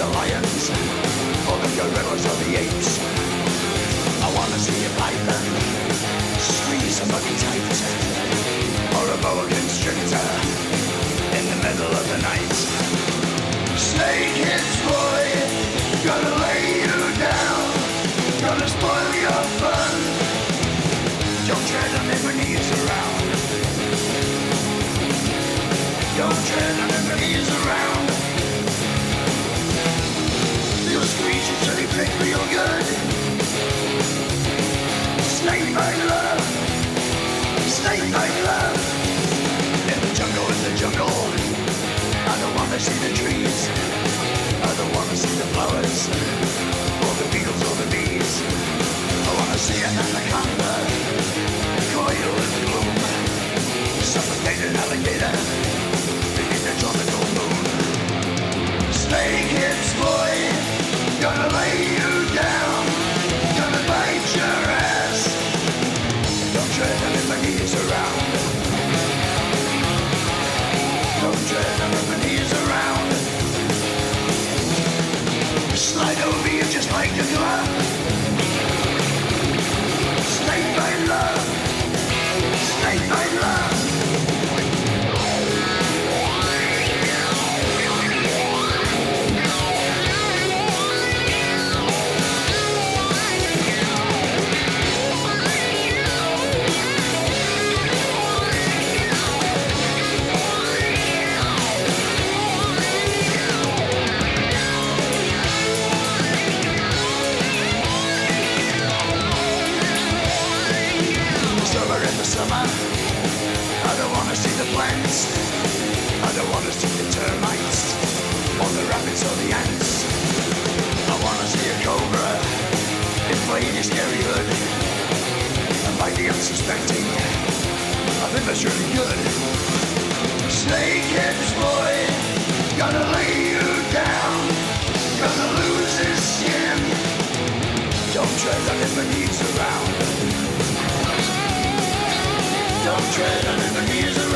the lions or the gorillas or the apes. I wanna see a python squeeze somebody tight, or a boa constrictor in the middle of the night. Snakeheads, boy, gonna lay you down, gonna spoil your fun. Don't tread on them when he's around. Don't tread on them when he's around. You'll squeeze it till you feel real good. Snake bite love, snake bite love. In the jungle, I don't wanna see the trees, I don't wanna see the flowers, or the beetles or the bees. I wanna see an anaconda, coil in the gloom, suffocated alligator beneath the tropical moon. Snakeheads, boy, gonna lay you down, gonna bite your ass. Don't tread on him when he's around. Don't tread on him when he's around. Slide over you just like a glove. Snake bite love, snake bite love. Summer, I don't wanna see the plants, I don't wanna see the termites, or the rabbits or the ants. I wanna see a cobra inflate his scary hood and bite the unsuspecting. I think that's really good. Snakeheads, boy, gonna lay you down, gonna lose his skin. Don't tread on him when he's around. Don't tread on him when he's around.